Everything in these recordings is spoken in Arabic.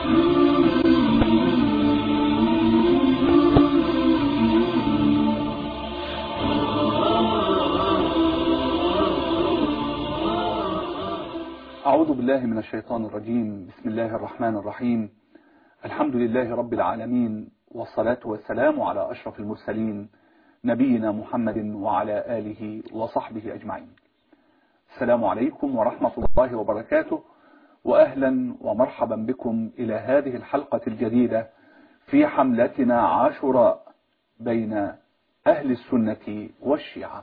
أعوذ بالله من الشيطان الرجيم. بسم الله الرحمن الرحيم. الحمد لله رب العالمين، والصلاة والسلام على أشرف المرسلين نبينا محمد وعلى آله وصحبه أجمعين. السلام عليكم ورحمة الله وبركاته، وأهلا ومرحبا بكم إلى هذه الحلقة الجديدة في حملتنا عاشوراء بين أهل السنة والشيعة.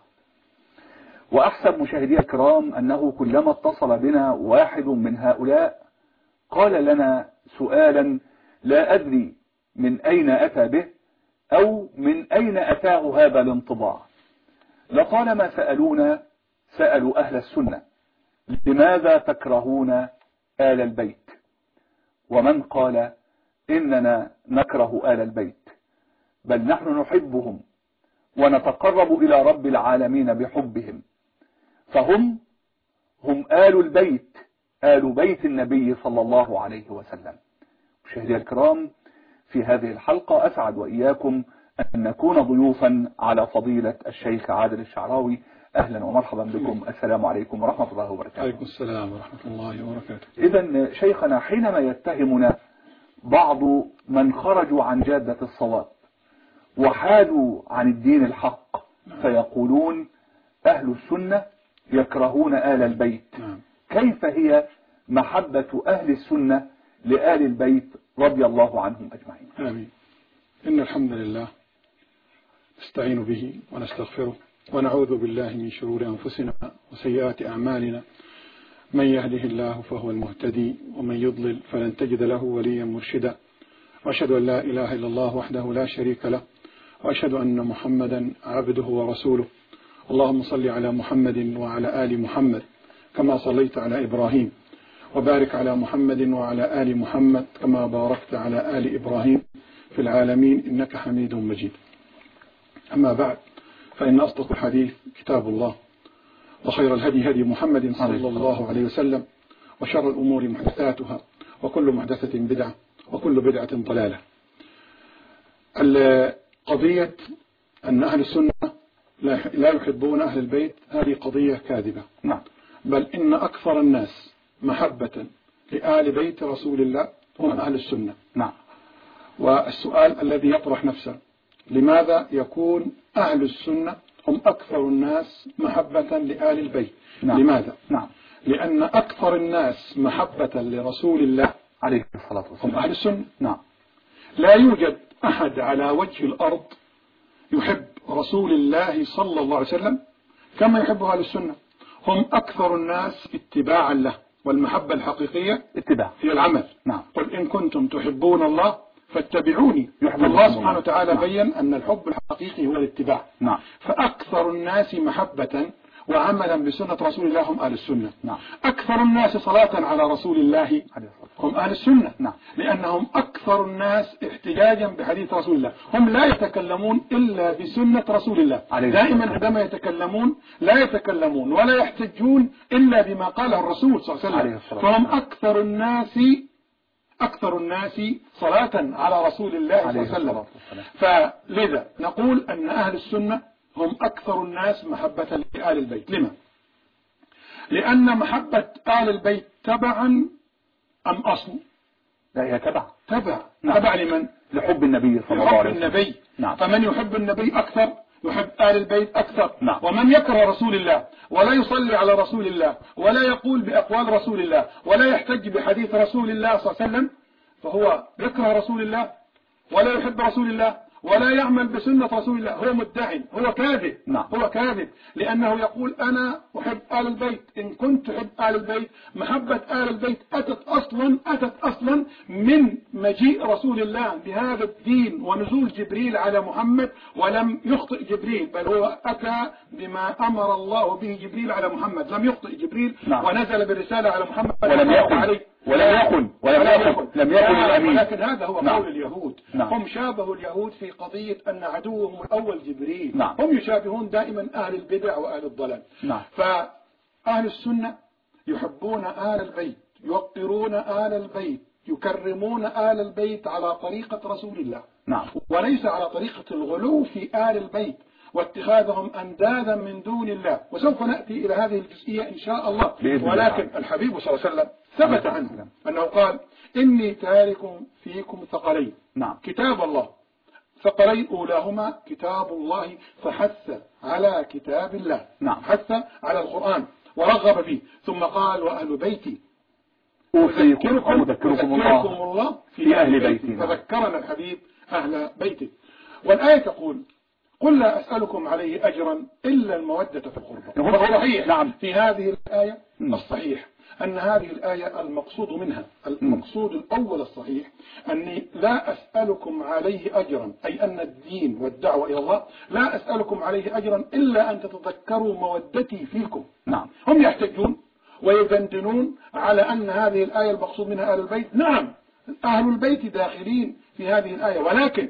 وأحسب مشاهدي الكرام أنه كلما اتصل بنا واحد من هؤلاء قال لنا سؤالا لا أدري من أين أتى به أو من أين أتاه هذا الانطباع. لطالما سألوا أهل السنة: لماذا تكرهون آل البيت؟ ومن قال: إننا نكره آل البيت، بل نحن نحبهم ونتقرب إلى رب العالمين بحبهم، فهم آل البيت، آل بيت النبي صلى الله عليه وسلم. مشاهدي الكرام، في هذه الحلقة أسعد وإياكم أن نكون ضيوفا على فضيلة الشيخ عادل الشعراوي. أهلا ومرحبا بكم. السلام عليكم ورحمة الله وبركاته. عليكم السلام ورحمة الله وبركاته. إذن شيخنا، حينما يتهمنا بعض من خرجوا عن جادة الصواب وحادوا عن الدين الحق فيقولون أهل السنة يكرهون آل البيت، كيف هي محبة أهل السنة لآل البيت رضي الله عنهم أجمعين؟ آمين. إن الحمد لله نستعين به ونستغفره ونعوذ بالله من شرور أنفسنا وسيئات أعمالنا. من يهده الله فهو المهتدي، ومن يضلل فلن تجد له وليا مرشدا. وأشهد أن لا إله إلا الله وحده لا شريك له، وأشهد أن محمدا عبده ورسوله. اللهم صل على محمد وعلى آل محمد كما صليت على إبراهيم، وبارك على محمد وعلى آل محمد كما باركت على آل إبراهيم في العالمين إنك حميد مجيد. أما بعد، فإن أصدق الحديث كتاب الله، وخير الهدي هدي محمد صلى الله عليه وسلم، وشر الأمور محدثاتها، وكل محدثة بدعة، وكل بدعة ضلالة. القضية أن أهل السنة لا يحبون أهل البيت هذه قضية كاذبة. نعم. بل إن أكثر الناس محبة لآل بيت رسول الله هم أهل السنة. نعم. والسؤال الذي يطرح نفسه: لماذا يكون أهل السنة هم أكثر الناس محبة لآل البيت؟ نعم. لماذا؟ نعم. لأن أكثر الناس محبة لرسول الله عليه الصلاة والسلام هم أهل السنة. نعم. لا يوجد أحد على وجه الأرض يحب رسول الله صلى الله عليه وسلم كما يحب أهل السنة. هم أكثر الناس اتباعا له، والمحبة الحقيقية اتباع هي العمل. نعم. قل إن كنتم تحبون الله فاتبعوني. الله سبحانه وتعالى بين أن الحب الحقيقي هو الاتباع. نعم. فأكثر الناس محبة وعملا بسنة رسول الله هم أهل السنة. نعم. أكثر الناس صلاة على رسول الله هم أهل السنة. نعم. لأنهم أكثر الناس احتجاجا بحديث رسول الله. هم لا يتكلمون إلا بسنة رسول الله. دائما عندما يتكلمون لا يتكلمون ولا يحتجون إلا بما قاله الرسول صلى الله عليه وسلم. فهم أكثر الناس صلاة على رسول الله صلى الله عليه وسلم. فلذا نقول أن أهل السنة هم أكثر الناس محبة لآل البيت. لما؟ لأن محبة آل البيت تبعا أم أصل؟ لا، هي تبع. نعم. تبع لمن؟ لحب النبي صلى الله عليه وسلم. النبي. نعم. فمن يحب النبي أكثر يحب آل البيت أكثر. نعم. ومن يكره رسول الله ولا يصلي على رسول الله ولا يقول بأقوال رسول الله ولا يحتج بحديث رسول الله صلى الله عليه وسلم فهو يكره رسول الله ولا يحب رسول الله ولا يعمل بسنة رسول الله. هو مدعي، هو كاذب. نعم. هو كاذب، لأنه يقول أنا أحب آل البيت. إن كنت أحب آل البيت، محبة آل البيت أتت أصلا من مجيء رسول الله بهذا الدين ونزول جبريل على محمد، ولم يخطئ جبريل، بل هو أتى بما أمر الله به جبريل على محمد. لم يخطئ جبريل. نعم. ونزل بالرسالة على محمد ولم يكن الأمين. ولكن هذا هو قول اليهود. نعم. هم شابهوا اليهود في قضية أن عدوهم الأول جبريل. نعم. هم يشابهون دائما أهل البدع وأهل الضلال. نعم. فأهل السنة يحبون آل البيت، يوقرون آل البيت، يكرمون آل البيت على طريقة رسول الله، نعم، وليس على طريقة الغلو في آل البيت واتخاذهم أندادا من دون الله، وسوف نأتي إلى هذه الجزئية إن شاء الله. ولكن الحبيب صلى الله عليه وسلم ثبت عنه أنه قال: إني تارك فيكم ثقلين، نعم، كتاب الله، ثقلين أولاهما كتاب الله، فحث على كتاب الله، نعم، حث على القرآن ورغب فيه، ثم قال: وأهل بيتي أذكركم الله في أهل بيتي. فذكرنا الحبيب أهل بيته. والآية تقول: قل لا أسألكم عليه أجرا إلا المودة في القربى. والصحيح نعم. في هذه الآية الصحيح أن هذه الآية المقصود منها، المقصود الأول الصحيح، أني لا أسألكم عليه أجرا، أي أن الدين والدعوة إلى الله لا أسألكم عليه أجرا إلا أن تتذكروا مودتي فيكم. نعم. هم يحتجون ويدندنون على أن هذه الآية المقصود منها أهل البيت. نعم، أهل البيت داخلين في هذه الآية، ولكن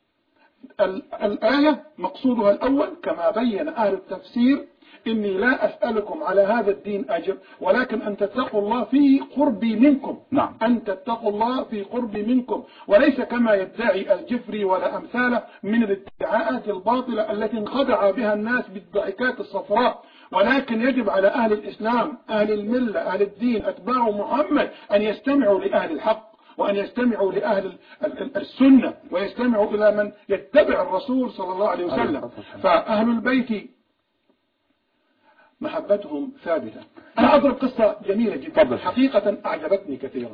الآية مقصودها الأول كما بين أهل التفسير: إني لا أسألكم على هذا الدين أجر، ولكن أن تتقوا الله في قربي منكم. نعم. أن تتقوا الله في قربي منكم، وليس كما يدعي الجفري ولا أمثاله من الادعاءات الباطلة التي انخدع بها الناس بالضحكات الصفراء. ولكن يجب على أهل الإسلام، أهل الملة، أهل الدين، أتباع محمد، أن يستمعوا لأهل الحق، وأن يستمعوا لأهل السنة، ويستمعوا إلى من يتبع الرسول صلى الله عليه وسلم. فأهل البيت محبتهم ثابتة. أنا أضرب قصة جميلة جدا حقيقة أعجبتني كثيرا.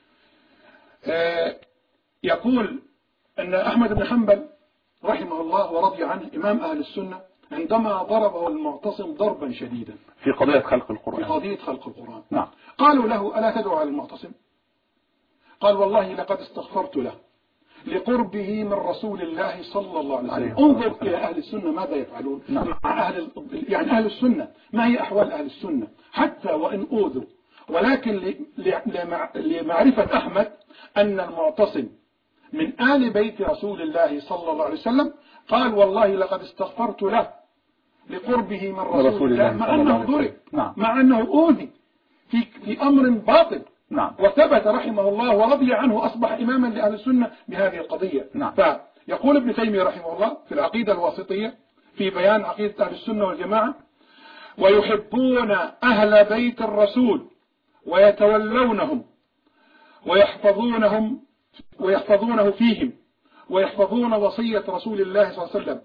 يقول أن أحمد بن حنبل رحمه الله ورضي عنه إمام أهل السنة عندما ضربه المعتصم ضربا شديدا في قضية خلق القرآن، في قضية خلق القرآن. نعم. قالوا له: ألا تدعو على المعتصم؟ قال: والله لقد استغفرت له لقربه من رسول الله صلى الله عليه وسلم. انظر إلى أهل السنة ماذا يفعلون. نعم. مع أهل السنة، ما هي أحوال أهل السنة حتى وإن أوذوا، ولكن لمعرفة أحمد أن المعتصم من آل بيت رسول الله صلى الله عليه وسلم، قال: والله لقد استغفرت له لقربه من رسول الله، مع أنه ضرب، مع أنه أوذي في أمر باطل. نعم. وثبت رحمه الله ورضي عنه، أصبح إماما لأهل السنة بهذه القضية. نعم. فيقول ابن تيمية رحمه الله في العقيدة الواسطية في بيان عقيدة أهل السنة والجماعة: ويحبون أهل بيت الرسول ويتولونهم ويحفظونه فيهم ويحفظون وصية رسول الله صلى الله عليه وسلم،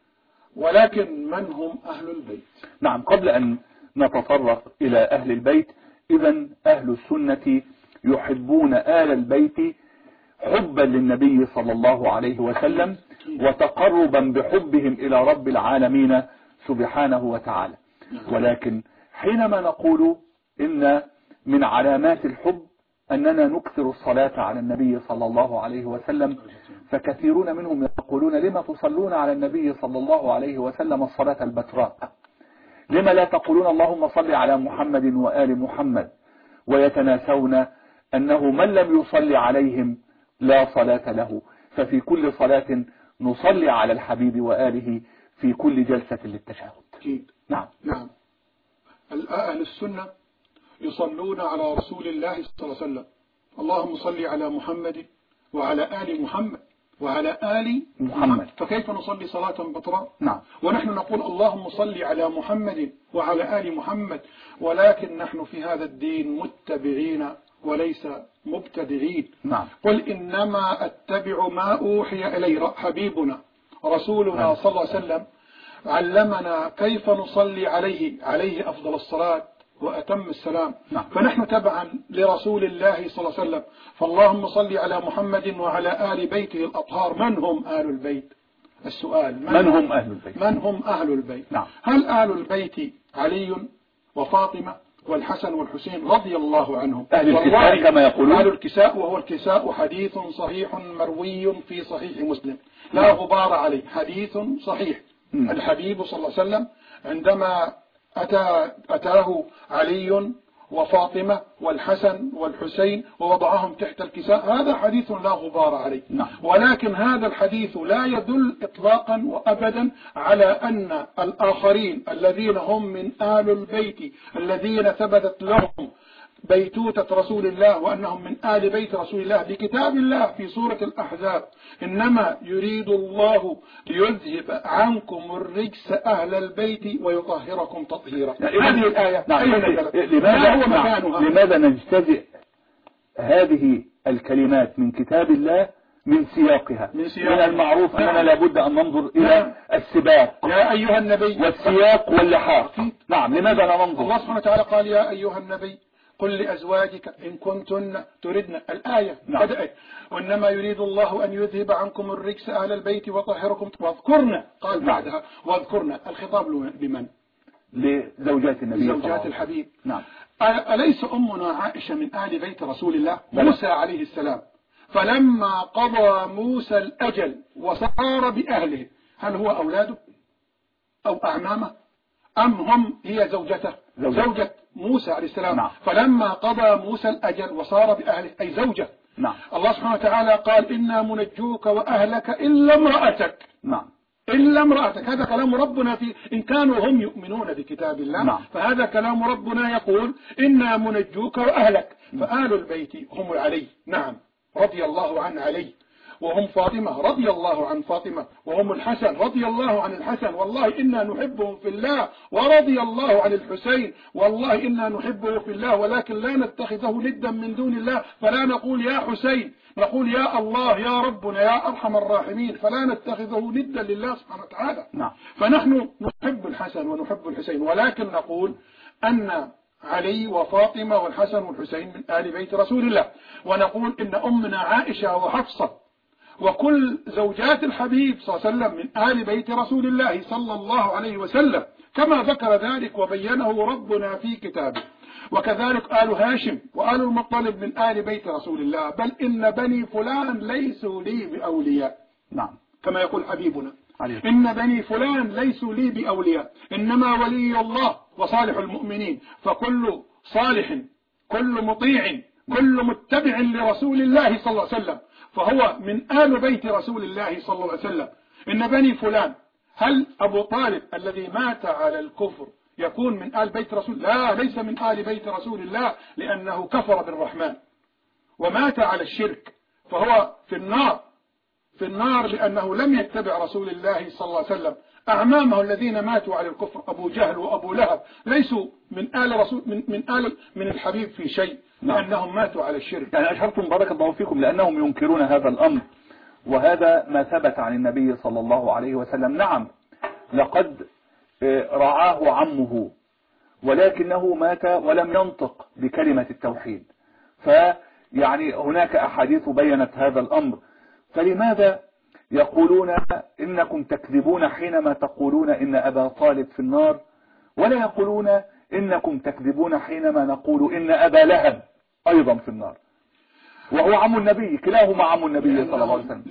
ولكن من هم أهل البيت؟ نعم. قبل أن نتطرق إلى أهل البيت، إذن أهل السنة يحبون آل البيت حبا للنبي صلى الله عليه وسلم وتقربا بحبهم إلى رب العالمين سبحانه وتعالى. ولكن حينما نقول إن من علامات الحب أننا نكثر الصلاة على النبي صلى الله عليه وسلم، فكثيرون منهم يقولون: لما تصلون على النبي صلى الله عليه وسلم الصلاة البتراء؟ لما لا تقولون اللهم صل على محمد وآل محمد؟ ويتناسون أنه من لم يصلي عليهم لا صلاة له. ففي كل صلاة نصلي على الحبيب وآله في كل جلسة للتشهد. نعم. نعم. أهل السنة يصلون على رسول الله صلى الله عليه وسلم: اللهم صل على محمد وعلى آل محمد وعلى آل محمد. فكيف نصلي صلاة بطراء؟ نعم. ونحن نقول اللهم صل على محمد وعلى آل محمد، ولكن نحن في هذا الدين متبعين وليس مبتدعين. نعم. قل إنما أتبع ما أوحي إلي. حبيبنا رسولنا صلى الله عليه وسلم علمنا كيف نصلي عليه أفضل الصلاة وأتم السلام. نعم. فنحن تبعا لرسول الله صلى الله عليه وسلم. فاللهم صل على محمد وعلى آل بيته الأطهار. من هم آل البيت؟ السؤال: من هم أهل البيت؟ من هم أهل البيت؟ نعم. هل آل البيت علي وفاطمة والحسن والحسين رضي الله عنهم؟ أهل الكساء كما يقولون. أهل الكساء، وهو الكساء حديث صحيح مروي في صحيح مسلم لا غبار عليه، حديث صحيح. الحبيب صلى الله عليه وسلم عندما أتاه علي وفاطمة والحسن والحسين ووضعهم تحت الكساء، هذا حديث لا غبار عليه. ولكن هذا الحديث لا يدل إطلاقا وأبدا على أن الآخرين الذين هم من آل البيت الذين ثبتت لهم بيتوتة رسول الله وأنهم من آل بيت رسول الله بكتاب الله في سورة الأحزاب: إنما يريد الله ليذهب عنكم الرجس أهل البيت ويطهركم تطهيرا. هذه الآية لماذا هو مكانها؟ لماذا نجتزئ هذه الكلمات من كتاب الله من سياقها؟ من المعروف أننا لابد أن ننظر إلى السباق يا أيها النبي والسياق واللحاق. نعم، لماذا لا ننظر؟ الله سبحانه وتعالى قال: يا أيها النبي قل لأزواجك إن كنتن تردن. الآية بدأت: وإنما يريد الله أن يذهب عنكم الرجس أهل البيت وطهركم واذكرن. قال بعدها: واذكرن. الخطاب لمن؟ لزوجات النبي، زوجات الحبيب. نعم. أليس أمنا عائشة من آل بيت رسول الله؟ موسى عليه السلام فلما قضى موسى الأجل وصار بأهله، هل هو أولاده أو أعمامه أم هم هي زوجته؟ زوجة موسى عليه السلام. نعم. فلما قضى موسى الأجل وصار بأهله أي زوجة. نعم. الله سبحانه وتعالى قال: إنا منجوك وأهلك إلا امرأتك. نعم. إلا امرأتك. هذا كلام ربنا في إن كانوا هم يؤمنون بكتاب الله. نعم. فهذا كلام ربنا يقول: إنا منجوك وأهلك. فآل البيت هم علي، نعم، رضي الله عن علي، وهم فاطمة رضي الله عن فاطمة، وهم الحسن رضي الله عن الحسن، والله إنا نحبهم في الله، ورضي الله عن الحسين، والله إنا نحبه في الله، ولكن لا نتخذه ندا من دون الله، فلا نقول يا حسين، نقول يا الله يا ربنا يا أرحم الراحمين، فلا نتخذه ندا لله سبحانه وتعالى. نعم. فنحن نحب الحسن ونحب الحسين، ولكن نقول أن علي وفاطمة والحسن والحسين من آل بيت رسول الله، ونقول إن أمنا عائشة وحفصة وكل زوجات الحبيب صلى الله عليه وسلم من آل بيت رسول الله صلى الله عليه وسلم، كما ذكر ذلك وبينه ربنا في كتابه. وكذلك آل هاشم وآل المطلب من آل بيت رسول الله، بل إن بني فلان ليسوا لي بأولياء. نعم. كما يقول حبيبنا: عليه. إن بني فلان ليسوا لي بأولياء، إنما ولي الله وصالح المؤمنين. فكل صالح، كل مطيع، كل متبع لرسول الله صلى الله عليه وسلم فهو من آل بيت رسول الله صلى الله عليه وسلم. إن بني فلان، هل أبو طالب الذي مات على الكفر يكون من آل بيت رسول؟ لا، ليس من آل بيت رسول الله، لأنه كفر بالرحمن ومات على الشرك، فهو في النار، في النار لأنه لم يتبع رسول الله صلى الله عليه وسلم. أعمامه الذين ماتوا على الكفر أبو جهل وأبو لهب ليسوا من آل رسول من الحبيب في شيء، لأنهم ماتوا على الشرك. يعني أشرتم بارك الله فيكم لأنهم ينكرون هذا الأمر، وهذا ما ثبت عن النبي صلى الله عليه وسلم. نعم، لقد رعاه عمه ولكنه مات ولم ينطق بكلمة التوحيد، فيعني هناك أحاديث بينت هذا الأمر. فلماذا يقولون إنكم تكذبون حينما تقولون إن أبا طالب في النار، ولا يقولون إنكم تكذبون حينما نقول إن أبا لهب أيضا في النار وهو عم النبي، كلاهما عم النبي صلى الله عليه وسلم؟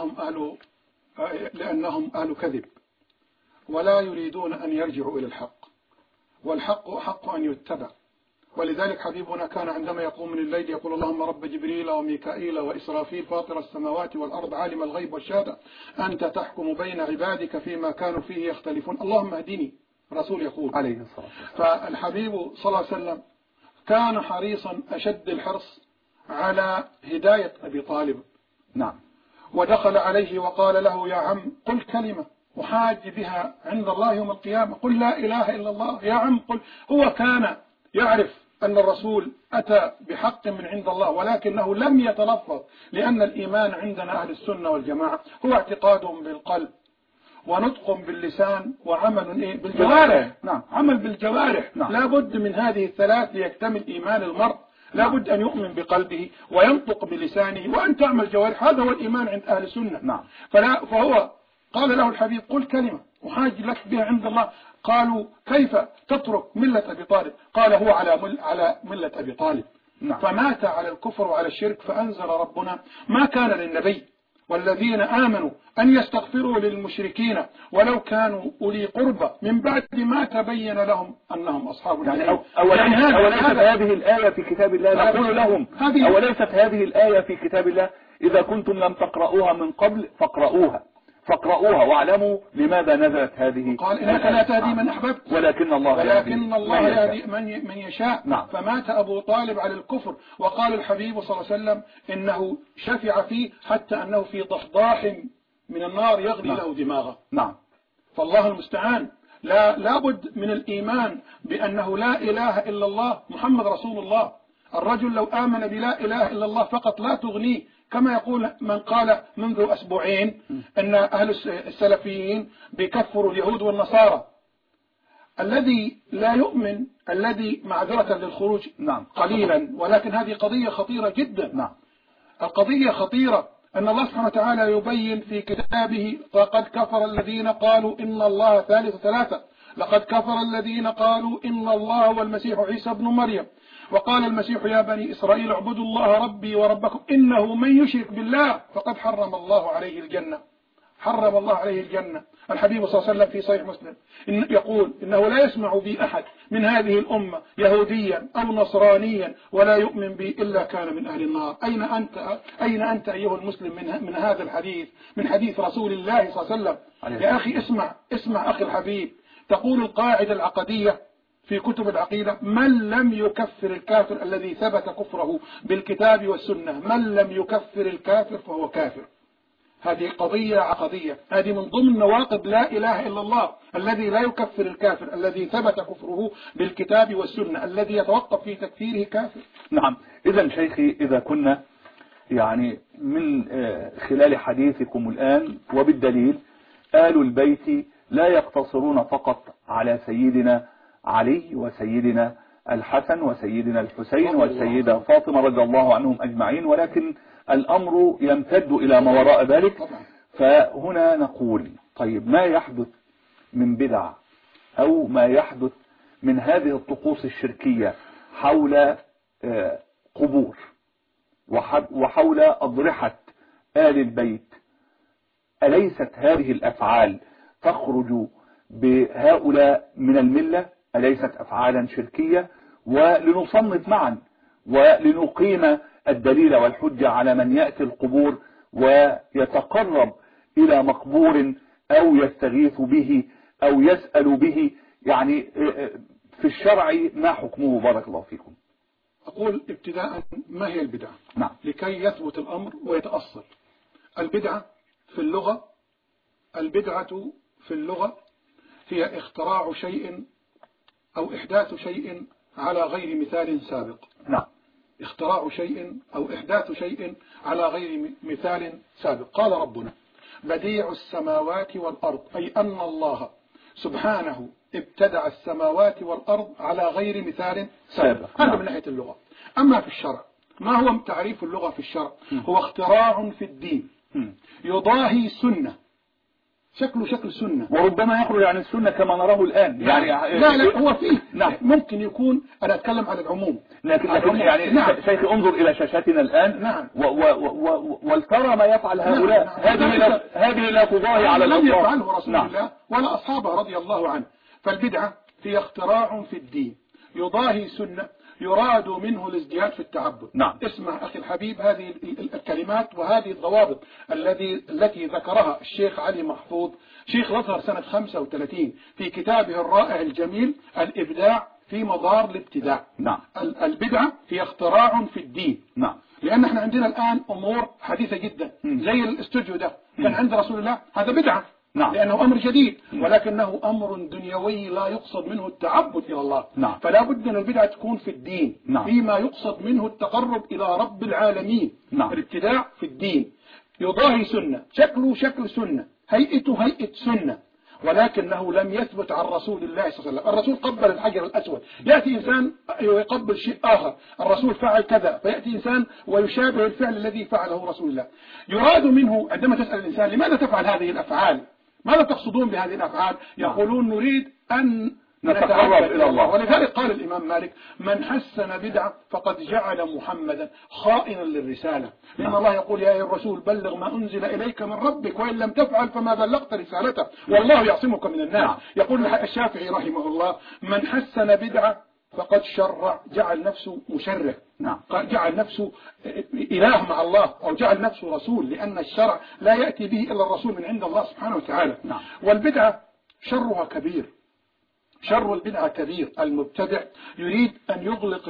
لأنهم أهل كذب ولا يريدون أن يرجعوا إلى الحق، والحق حق أن يتبع. ولذلك حبيبنا كان عندما يقوم من الليل يقول: اللهم رب جبريل وميكائيل وإسرافيل فاطر السماوات والأرض عالم الغيب والشهادة أنت تحكم بين عبادك فيما كانوا فيه يختلفون اللهم اهدني. رسول يقول عليه الصلاة. فالحبيب صلى الله عليه وسلم كان حريصا أشد الحرص على هداية أبي طالب. نعم. ودخل عليه وقال له: يا عم قل كلمة أحاج بها عند الله يوم القيامة، قل لا إله إلا الله. يا عم قل. هو كان يعرف أن الرسول أتى بحق من عند الله، ولكنه لم يتلفظ، لأن الإيمان عندنا أهل السنة والجماعة هو اعتقاد بالقلب ونطق باللسان وعمل بالجوارح. نعم. عمل بالجوارح. نعم. لا بد من هذه الثلاث ليكتمل إيمان المرء. لا بد أن يؤمن بقلبه وينطق بلسانه وأن تعمل جوارح. هذا هو الإيمان عند أهل السنة. نعم. فهو قال له الحبيب: قل كلمة أحاج لك بها عند الله. قالوا: كيف تترك ملة أبي طالب؟ قال: هو على ملة أبي طالب. نعم. فمات على الكفر وعلى الشرك. فأنزل ربنا: ما كان للنبي والذين آمنوا أن يستغفروا للمشركين ولو كانوا أولي قربى من بعد ما تبين لهم أنهم أصحاب الجحيم. أوليست هذه الآية في كتاب الله؟ نقول لهم: أوليست هذه الآية في كتاب الله؟ إذا كنتم لم تقرؤوها من قبل فاقرؤوها، فاقرؤوها واعلموا لماذا نزلت هذه. قال إنك لا تهدي من أحببت ولكن الله يهدي من يشاء. نعم. فمات أبو طالب على الكفر، وقال الحبيب صلى الله عليه وسلم إنه شفع فيه حتى أنه في ضحضاح من النار يغلي له دماغه. نعم. فالله المستعان. لا بد من الإيمان بأنه لا إله إلا الله محمد رسول الله. الرجل لو آمن بلا إله إلا الله فقط لا تغنيه، كما يقول من قال منذ أسبوعين أن أهل السلفيين بيكفروا اليهود والنصارى. الذي لا يؤمن، الذي معذرة للخروج قليلا، ولكن هذه قضية خطيرة جدا. القضية خطيرة أن الله سبحانه وتعالى يبين في كتابه: لقد كفر الذين قالوا إن الله ثالث ثلاثة، لقد كفر الذين قالوا إن الله والمسيح عيسى ابن مريم، وقال المسيح يا بني إسرائيل اعبدوا الله ربي وربكم إنه من يشرك بالله فقد حرم الله عليه الجنة. حرم الله عليه الجنة. الحبيب صلى الله عليه وسلم في صحيح مسلم يقول إنه لا يسمع بي أحد من هذه الأمة يهوديا أو نصرانيا ولا يؤمن بي إلا كان من أهل النار. أين أنت أيها المسلم من هذا الحديث، من حديث رسول الله صلى الله عليه وسلم؟ يا أخي اسمع أخي الحبيب. تقول القاعدة العقدية في كتب العقيدة: من لم يكفر الكافر الذي ثبت كفره بالكتاب والسنة، من لم يكفر الكافر فهو كافر. هذه قضية عقدية، هذه من ضمن نواقض لا إله إلا الله. الذي لا يكفر الكافر الذي ثبت كفره بالكتاب والسنة، الذي يتوقف في تكفيره كافر. نعم. إذا شيخي، إذا كنا يعني من خلال حديثكم الآن وبالدليل آل البيت لا يقتصرون فقط على سيدنا علي وسيدنا الحسن وسيدنا الحسين والسيدة فاطمة رضي الله عنهم أجمعين، ولكن الأمر يمتد إلى ما وراء ذلك. فهنا نقول: طيب، ما يحدث من بدع أو ما يحدث من هذه الطقوس الشركية حول قبور وحول أضرحة آل البيت، أليست هذه الأفعال تخرج بهؤلاء من الملة؟ أليست أفعالا شركية؟ ولنصنف معا ولنقيم الدليل والحجة على من يأتي القبور ويتقرب إلى مقبور أو يستغيث به أو يسأل به، يعني في الشرع ما حكمه؟ بارك الله فيكم. أقول ابتداء: ما هي البدعة؟ نعم. لكي يثبت الأمر ويتأصل. البدعة في اللغة هي اختراع شيء أو إحداث شيء على غير مثال سابق. نعم. اختراع شيء أو إحداث شيء على غير مثال سابق. قال ربنا: بديع السماوات والأرض، أي أن الله سبحانه ابتدع السماوات والأرض على غير مثال سابق. هذا من ناحية اللغة. أما في الشرع، ما هو تعريف اللغة في الشرع؟ هو اختراع في الدين يضاهي سنة، شكل سنة، وربما يخرج عن السنة كما نراه الآن. يعني لا هو فيه. نعم. ممكن يكون، أنا أتكلم على العموم، لكن يعني نعم. شيخي، انظر إلى شاشاتنا الآن. نعم. ولترى ما يفعل هؤلاء. نعم. هذه لا تضاهي على الأطلاق. لم يفعله رسول الله ولا أصحابه رضي الله عنه. فالبدعة هي اختراع في الدين يضاهي سنة يراد منه الازدياد في التعبد. نعم. اسمع أخي الحبيب هذه الكلمات وهذه الضوابط التي ذكرها الشيخ علي محفوظ، شيخ الأزهر سنة 35 في كتابه الرائع الجميل الإبداع في مضار الابتداع. نعم. البدعة هي اختراع في الدين. نعم. لأن احنا عندنا الآن أمور حديثة جدا، زي الاستوديو ده كان عند رسول الله، هذا بدعة. نعم. لأنه أمر جديد، ولكنه أمر دنيوي لا يقصد منه التعبد إلى الله. نعم. فلا بد أن البدعة تكون في الدين. نعم. فيما يقصد منه التقرب إلى رب العالمين. نعم. الابتداع في الدين يضاهي سنة، شكله شكل سنة، هيئته هيئة سنة، ولكنه لم يثبت عن رسول الله صلى الله عليه وسلم. الرسول قبل الحجر الأسود، يأتي إنسان ويقبل شيء آخر، الرسول فعل كذا، فيأتي إنسان ويشابه الفعل الذي فعله رسول الله. يراد منه عندما تسأل الإنسان لماذا تفعل هذه الأفعال، ماذا تقصدون بهذه الأفعال؟ يقولون نريد أن نتقرب إلى الله. ولذلك قال الإمام مالك: من حسن بدعة فقد جعل محمدا خائنا للرسالة. لأن الله يقول: يا أيها الرسول بلغ ما أنزل إليك من ربك وإن لم تفعل فما بلغت رسالته والله يعصمك من الناس. يقول الشافعي رحمه الله: من حسن بدعة فقد شرع، جعل نفسه مشرع، نعم. جعل نفسه إله مع الله، أو جعل نفسه رسول، لأن الشرع لا يأتي به إلا الرسول من عند الله سبحانه وتعالى. نعم. والبدعة شرها كبير، شر البدعة كبير. المبتدع يريد أن يغلق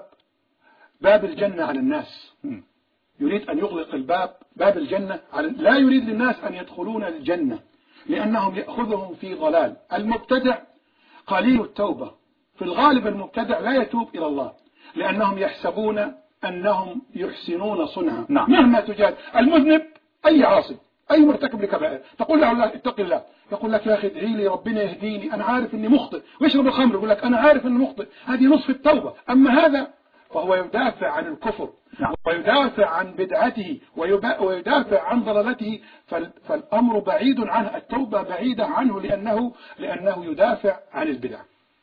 باب الجنة على الناس، يريد أن يغلق باب الجنة لا يريد للناس أن يدخلون الجنة، لأنهم يأخذهم في ضلال. المبتدع قليل التوبة، في الغالب المبتدع لا يتوب إلى الله، لأنهم يحسبون أنهم يحسنون صنعا. نعم. مهما تجاد المذنب، أي عاصي، أي مرتكب لكبائر، تقول له اتق الله، يقول لك يا أخي ادعي لي ربنا يهديني، أنا عارف أني مخطئ، ويشرب الخمر يقول لك أنا عارف أني مخطئ، هذه نصف التوبة. أما هذا فهو يدافع عن الكفر، نعم. ويدافع عن بدعته، ويدافع عن ضلالته، فالأمر بعيد عنه، التوبة بعيدة عنه، لأنه يدافع عن البدع.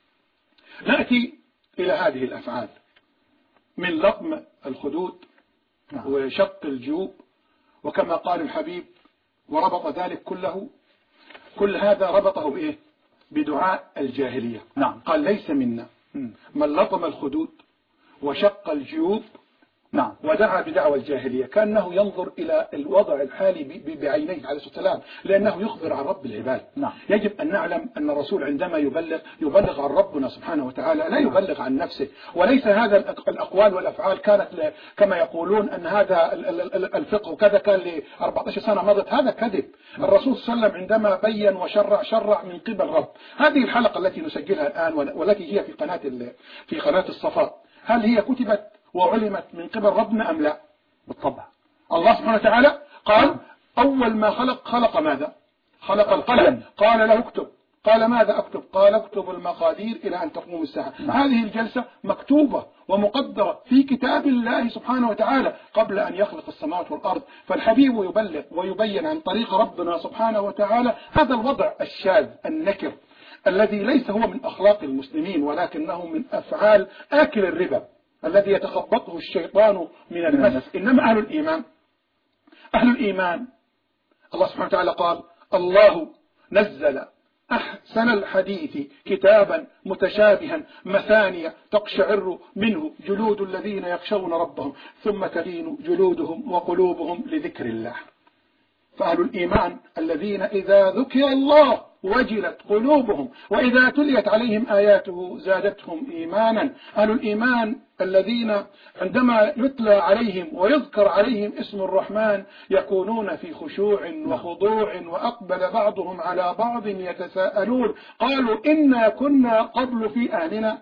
نأتي إلى هذه الأفعال من لطم الخدود، نعم. وشق الجيوب، وكما قال الحبيب وربط ذلك كله، كل هذا ربطه بإيه؟ بدعاء الجاهلية. نعم. قال ليس منا من لطم الخدود وشق الجيوب، نعم. ودعا بدعوى الجاهلية، كأنه ينظر إلى الوضع الحالي بعينيه عليه الصلاة والسلام، لأنه يخبر عن رب العباد. نعم. يجب أن نعلم أن الرسول عندما يبلغ عن ربنا سبحانه وتعالى، لا يبلغ عن نفسه. وليس هذا الأقوال والأفعال كانت كما يقولون أن هذا الفقه كذا كان ل 14 سنة مضت، هذا كذب. الرسول صلى الله عليه وسلم عندما بين شرع من قبل رب. هذه الحلقة التي نسجلها الآن والتي هي في قناة الصفاء، هل هي كتبت وعلمت من قبل ربنا أم لا؟ بالطبع. الله سبحانه وتعالى قال أول ما خلق ماذا؟ خلق القلم، قال له اكتب، قال ماذا أكتب؟ قال اكتب المقادير إلى أن تقوم الساعة. هذه الجلسة مكتوبة ومقدرة في كتاب الله سبحانه وتعالى قبل أن يخلق السماوات والأرض. فالحبيب يبلغ ويبين عن طريق ربنا سبحانه وتعالى هذا الوضع الشاذ النكر الذي ليس هو من أخلاق المسلمين، ولكنه من أفعال آكل الربا الذي يتخبطه الشيطان من المس. إنما أهل الإيمان الله سبحانه وتعالى قال الله نزل أحسن الحديث كتابا متشابها مثانية تقشعر منه جلود الذين يخشون ربهم ثم تلين جلودهم وقلوبهم لذكر الله. فأهل الإيمان الذين إذا ذكر الله وجلت قلوبهم وإذا تليت عليهم آياته زادتهم إيمانا. أهل الإيمان الذين عندما يتلى عليهم ويذكر عليهم اسم الرحمن يكونون في خشوع وخضوع، وأقبل بعضهم على بعض يتساءلون قالوا إنا كنا قبل في أهلنا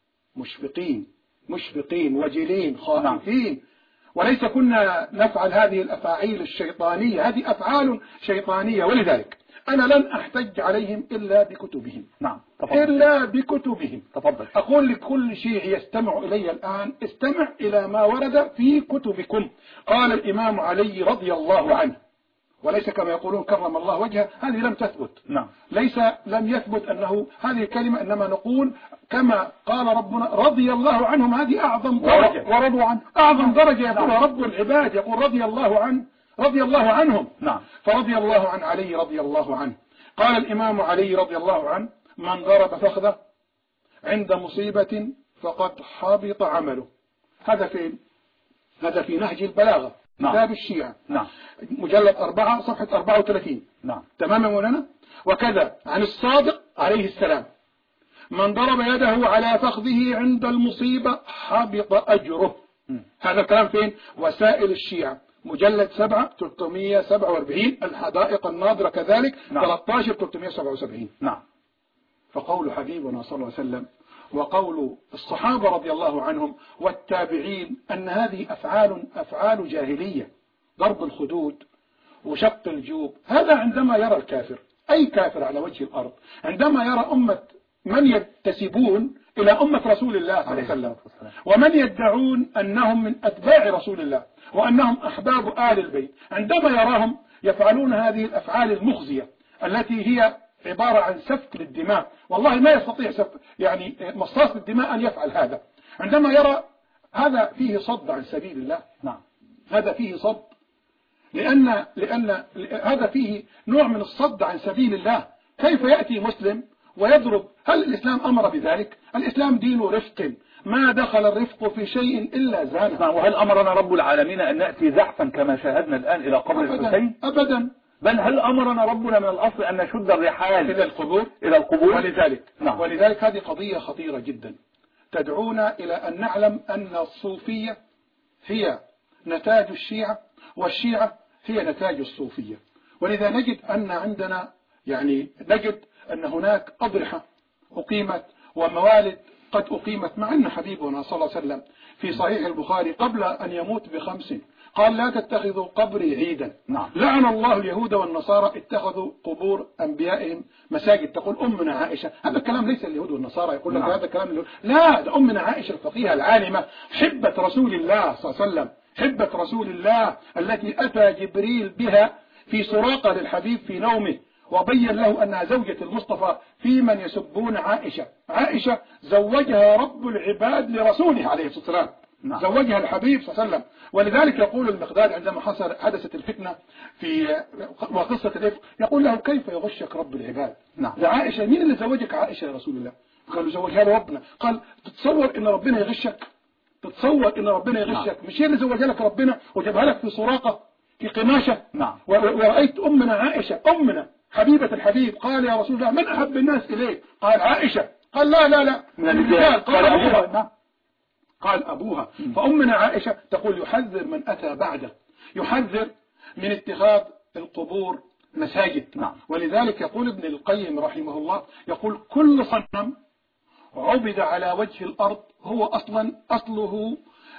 مشفقين وجلين خائفين، وليس كنا نفعل هذه الأفاعيل الشيطانية، هذه أفعال شيطانية. ولذلك أنا لن أحتج عليهم إلا بكتبهم. نعم. تفضل. إلا بكتبهم. تفضل. أقول لكل شيعي يستمع إلي الآن استمع إلى ما ورد في كتبكم. قال الإمام علي رضي الله عنه، وليس كما يقولون كرم الله وجهه، هذه لم تثبت. نعم. لم يثبت أنه هذه الكلمة، إنما نقول كما قال ربنا رضي الله عنهم، هذه أعظم درجة، ورضوا عنه أعظم درجة. يقول رب العباد يقول رضي الله عنهم. نعم. فرضي الله عن علي رضي الله عنه. قال الإمام علي رضي الله عنه من ضرب فخذه عند مصيبة فقد حبط عمله. هذا في نهج البلاغة، كتاب الشيعة. نعم. مجلد 4 صفحة 34. نعم. تماما مولانا. وكذا عن الصادق عليه السلام من ضرب يده على فخذه عند المصيبة حبط أجره. هذا الكلام فين؟ وسائل الشيعة مجلد 7 347. الحدائق الناظرة كذلك. نعم. 13 377. نعم. فقول حبيبنا صلى الله عليه وسلم وقول الصحابة رضي الله عنهم والتابعين أن هذه أفعال جاهلية، ضرب الخدود وشق الجيوب. هذا عندما يرى الكافر، أي كافر على وجه الأرض، عندما يرى أمة من ينتسبون إلى أمة رسول الله صلى الله عليه وسلم ومن يدعون أنهم من أتباع رسول الله وأنهم أحباب آل البيت، عندما يراهم يفعلون هذه الأفعال المخزية التي هي عبارة عن سفك للدماء، والله ما يستطيع مصاص الدماء أن يفعل هذا. عندما يرى هذا فيه صد عن سبيل الله. نعم. هذا فيه صد، لأن هذا فيه نوع من الصد عن سبيل الله. كيف يأتي مسلم ويضرب. هل الإسلام أمر بذلك؟ الإسلام دين رفق، ما دخل الرفق في شيء إلا زانه. وهل أمرنا رب العالمين أن نأتي زحفا كما شاهدنا الآن إلى قبر الحسين؟ أبدا. بل هل أمرنا ربنا من الأصل أن نشد الرحال إلى القبور؟ ولذلك هذه قضية خطيرة جدا تدعونا إلى أن نعلم أن الصوفية هي نتاج الشيعة، والشيعة هي نتاج الصوفية. ولذا نجد أن عندنا نجد أن هناك أضرحة أقيمت وموالد قد أقيمت، مع أن حبيبنا صلى الله عليه وسلم في صحيح البخاري قبل أن يموت ب5 قال: لا تتخذوا قبري عيدا. لعن الله اليهود والنصارى اتخذوا قبور أنبيائهم مساجد. تقول أمنا عائشة، هذا الكلام ليس اليهود والنصارى يقول لك هذا الكلام لا، ده أمنا عائشة الفقيهة العالمة حبة رسول الله صلى الله عليه وسلم، حبة رسول الله التي أتى جبريل بها في سراقة للحبيب في نومه وبين له أنها زوجة المصطفى في من يسبون عائشة. عائشة زوجها رب العباد لرسوله عليه الصلاة والسلام، زوجها الحبيب صلى الله عليه وسلم. ولذلك يقول المقداد عندما حدثت الفتنة في وقصة الإفك، يقول له: كيف يغشك رب العباد؟ لعائشة، مين اللي زوجك عائشة يا رسول الله؟ قالوا: زوجها له ربنا. قال: تتصور إن ربنا يغشك؟ تتصور إن ربنا يغشك؟ مش هي اللي زوجها لك ربنا وجابها لك في سراقة في قماشة؟ ورأيت أمنا عائشة، أمنا حبيبة الحبيب. قال: يا رسول الله، من أحب الناس إليك؟ قال: عائشة. قال: لا لا لا، من الرجال. قال: أبوها. قال: أبوها. فأمنا عائشة تقول: يحذر من أتى بعده، يحذر من اتخاذ القبور مساجد. ولذلك يقول ابن القيم رحمه الله، يقول: كل صنم عبد على وجه الأرض هو أصله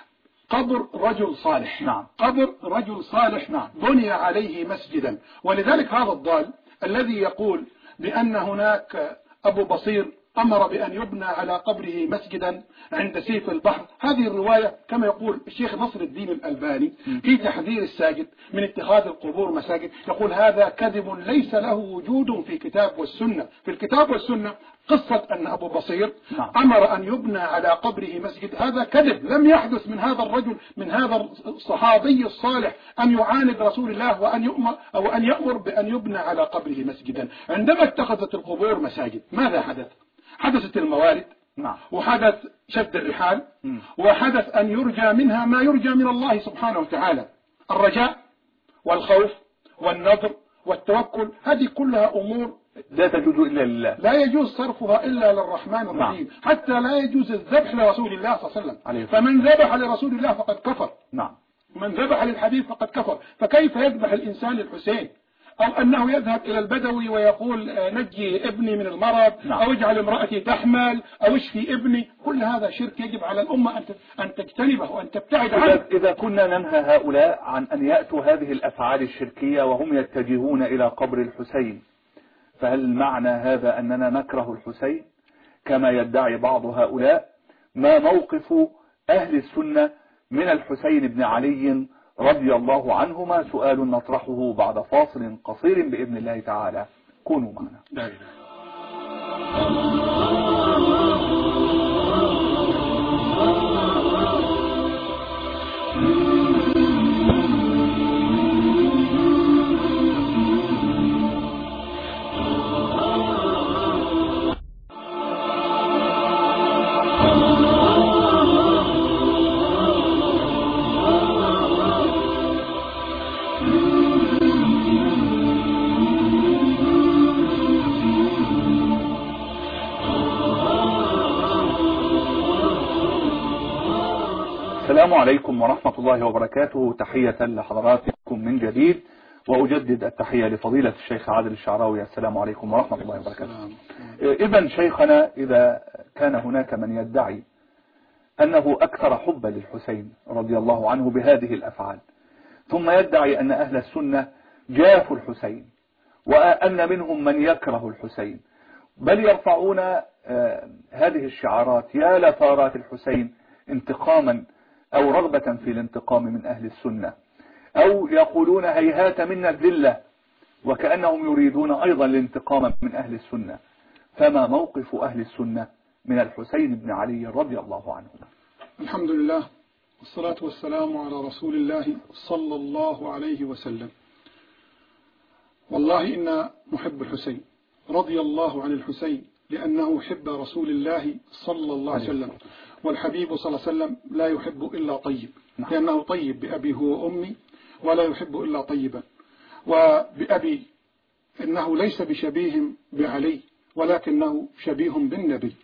قبر رجل صالح. قبر رجل صالح بني عليه مسجدا. ولذلك هذا الضال الذي يقول بأن هناك أبو بصير أمر بأن يبنى على قبره مسجدا عند سيف البحر، هذه الرواية كما يقول الشيخ نصر الدين الألباني في تحذير الساجد من اتخاذ القبور مساجد، يقول: هذا كذب ليس له وجود في الكتاب والسنة. في الكتاب والسنة قصة أن أبو بصير أمر أن يبنى على قبره مسجد، هذا كذب لم يحدث من هذا الرجل، من هذا الصحابي الصالح، أن يعاند رسول الله وأن يأمر بأن يبنى على قبره مسجدا. عندما اتخذت القبور مساجد ماذا حدث؟ حدثت الموارد، وحدث شد الرحال، وحدث أن يرجى منها ما يرجى من الله سبحانه وتعالى، الرجاء والخوف والنظر والتوكل. هذه كلها أمور لا تجوز إلا لله، لا يجوز صرفها إلا للرحمن الرحيم. حتى لا يجوز الذبح لرسول الله صلى الله عليه وسلم، فمن ذبح لرسول الله فقد كفر. من ذبح للحبيب فقد كفر. فكيف يذبح الإنسان للحسين؟ أو أنه يذهب إلى البدوي ويقول: نجي ابني من المرض، أو اجعل امرأتي تحمل، أو اشفي ابني. كل هذا شرك يجب على الأمة أن تجتنبه وأن تبتعد عنه. إذا كنا ننهى هؤلاء عن أن يأتوا هذه الأفعال الشركية وهم يتجهون إلى قبر الحسين، فهل معنى هذا أننا نكره الحسين كما يدعي بعض هؤلاء؟ ما موقف أهل السنة من الحسين بن علي رضي الله عنهما؟ سؤال نطرحه بعد فاصل قصير بإذن الله تعالى. كونوا معنا. لا إله. السلام عليكم ورحمة الله وبركاته. تحية لحضراتكم من جديد، وأجدد التحية لفضيلة الشيخ عادل الشعراوي. السلام عليكم ورحمة الله وبركاته. إذن شيخنا، إذا كان هناك من يدعي أنه أكثر حبا للحسين رضي الله عنه بهذه الأفعال، ثم يدعي أن أهل السنة جافوا الحسين، وأن منهم من يكره الحسين، بل يرفعون هذه الشعارات: يا لثارات الحسين انتقاما أو رغبة في الانتقام من أهل السنة، أو يقولون: هيهات منا الذلة، وكأنهم يريدون أيضا الانتقام من أهل السنة. فما موقف أهل السنة من الحسين بن علي رضي الله عنه؟ الحمد لله والصلاة والسلام على رسول الله صلى الله عليه وسلم. والله إن نحب الحسين، رضي الله عن الحسين، لأنه حب رسول الله صلى الله عليه وسلم، والحبيب صلى الله عليه وسلم لا يحب إلا طيب، لأنه طيب بأبي هو وأمي ولا يحب إلا طيبا. وبأبي إنه ليس بشبيه بعلي ولكنه شبيه بالنبي.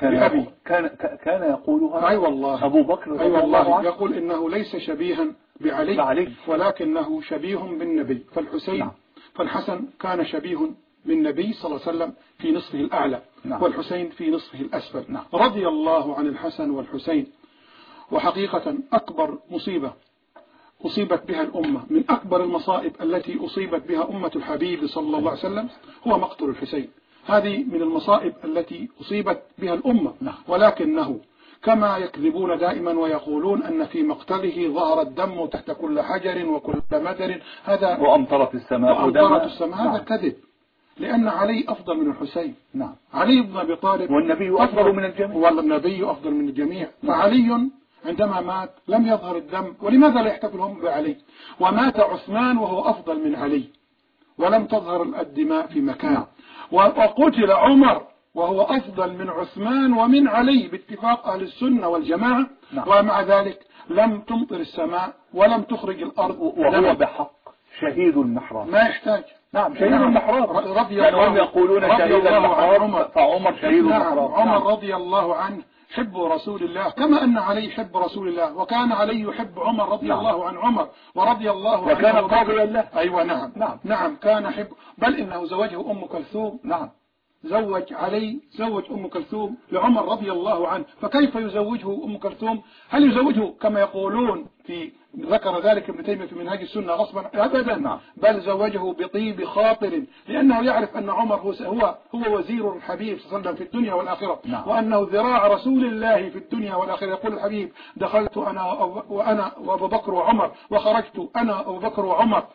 كان يقولها أي والله أبو بكر أي والله يقول إنه ليس شبيها بعلي ولكنه شبيه بالنبي. نعم. فالحسن كان شبيه بالنبي صلى الله عليه وسلم في نصفه الأعلى، نعم. والحسين في نصفه الأسفل. نعم. رضي الله عن الحسن والحسين. وحقيقة أكبر مصيبة أصيبت بها الأمة، من أكبر المصائب التي أصيبت بها أمة الحبيب صلى الله عليه وسلم هو مقتل الحسين. هذه من المصائب التي أصيبت بها الأمة. ولكنه كما يكذبون دائما ويقولون أن في مقتله ظهر الدم تحت كل حجر وكل مدر، هذا وأمطرت السماء هذا كذب، لأن علي أفضل من الحسين. نعم. علي بن أبي طالب والنبي أفضل من الجميع، والنبي أفضل من الجميع. فعلي عندما مات لم يظهر الدم، ولماذا لا يحتفل هم بعلي؟ ومات عثمان وهو أفضل من علي ولم تظهر الدماء في مكان. وقتل عمر وهو أفضل من عثمان ومن علي باتفاق أهل السنة والجماعة. ومع ذلك لم تمطر السماء ولم تخرج الأرض، وهو بحق شهيد المحراب. ما يحتاج. نعم، شهيد المحراب. رضي الله يقولون شهيد المحراب، فعمر شهيد المحراب. عمر رضي الله عنه حب رسول الله كما أن علي يحب رسول الله، وكان علي يحب عمر رضي الله عن عمر ورضي الله عنه، وكان قابلا له. أيوة نعم كان يحب، بل إنه زوجه أم كلثوم. نعم. زوج أم كلثوم لعمر رضي الله عنه، فكيف يزوجه أم كلثوم؟ هل يزوجه كما يقولون ذكر ذلك ابن تيمية في منهاج السنة غصبا؟ أبدا. بل زوجه بطيب خاطر، لأنه يعرف أن عمر هو وزير الحبيب صلى الله عليه وسلم في الدنيا والآخرة. وأنه ذراع رسول الله في الدنيا والآخرة. يقول الحبيب: دخلت وأنا وأبو بكر وعمر، وخرجت أنا وأبو بكر وعمر.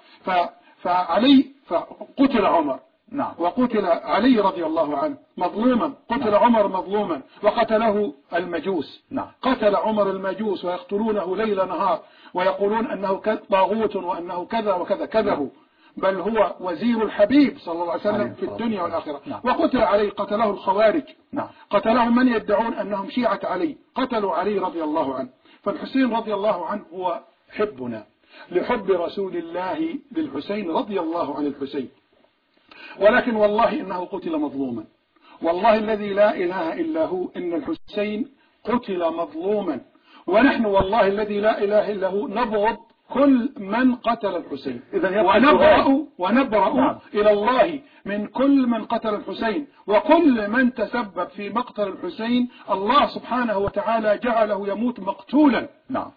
فقتل عمر. نعم. وقتل علي رضي الله عنه مظلوما، قتل عمر مظلوما، وقتله المجوس. قتل عمر المجوس ويقتلونه ليل نهار ويقولون أنه طاغوت وأنه كذا وكذا. كذبوا، بل هو وزير الحبيب صلى الله عليه وسلم في الدنيا والآخرة. وقتل علي، قتله الخوارج. قتله من يدعون أنهم شيعة علي، قتلوا علي رضي الله عنه. فالحسين رضي الله عنه هو حبنا، لحب رسول الله للحسين رضي الله عن الحسين. ولكن والله إنه قتل مظلوما، والله الذي لا إله إلا هو إن الحسين قتل مظلوما. ونحن والله الذي لا إله إلا هو نبغض كل من قتل الحسين، ونبرأ إلى الله من كل من قتل الحسين، وكل من تسبب في مقتل الحسين الله سبحانه وتعالى جعله يموت مقتولا.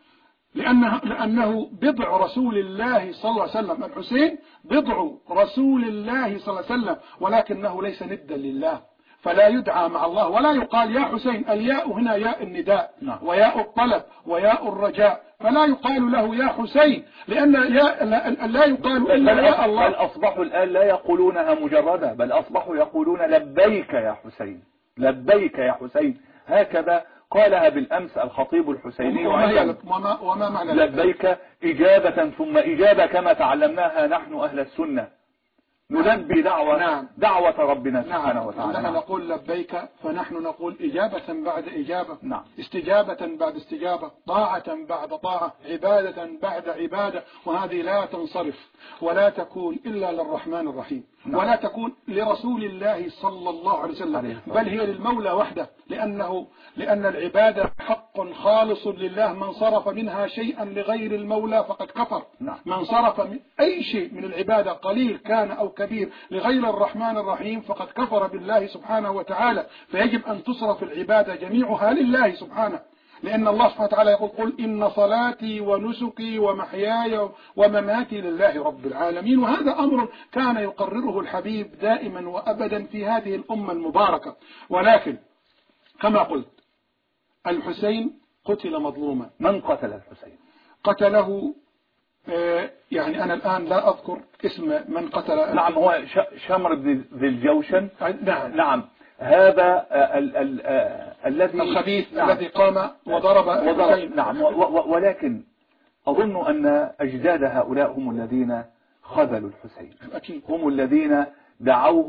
لأنه بضع رسول الله صلى الله عليه وسلم. الحسين بضع رسول الله صلى الله عليه وسلم، ولكنه ليس ندا لله، فلا يدعى مع الله ولا يقال يا حسين. الياء هنا ياء النداء وياء الطلب وياء الرجاء، فلا يقال له يا حسين، لأن لا يقال إلا يا الله. بل أصبحوا الآن لا يقولونها مجردة، بل أصبحوا يقولون لبيك يا حسين، لبيك يا حسين. هكذا قالها بالأمس الخطيب الحسيني. وما معنى لبيك؟ إجابة ثم إجابة، كما تعلمناها نحن أهل السنة، نلبي دعوة ربنا سبحانه وتعالى. عندما نقول لبيك فنحن نقول إجابة بعد إجابة، استجابة بعد استجابة، طاعة بعد طاعة، عبادة بعد عبادة. وهذه لا تنصرف ولا تكون إلا للرحمن الرحيم، ولا تكون لرسول الله صلى الله عليه وسلم، بل هي للمولى وحده، لأن العبادة حق خالص لله. من صرف منها شيئا لغير المولى فقد كفر. من صرف من أي شيء من العبادة قليل كان أو كبير لغير الرحمن الرحيم فقد كفر بالله سبحانه وتعالى. فيجب أن تصرف العبادة جميعها لله سبحانه، لأن الله سبحانه وتعالى يقول: قل إن صلاتي ونسكي ومحياي ومماتي لله رب العالمين. وهذا أمر كان يقرره الحبيب دائما وأبدا في هذه الأمة المباركة. ولكن كما قلت الحسين قتل مظلوما. من قتل الحسين؟ قتله يعني أنا الآن لا أذكر اسم من قتل. نعم، هو شمر بن ذي الجوشن. نعم. هذا الذي الخبيث الذي قام وضرب الحسين. نعم. ولكن أظن أن أجداد هؤلاء هم الذين خذلوا الحسين، هم الذين دعوه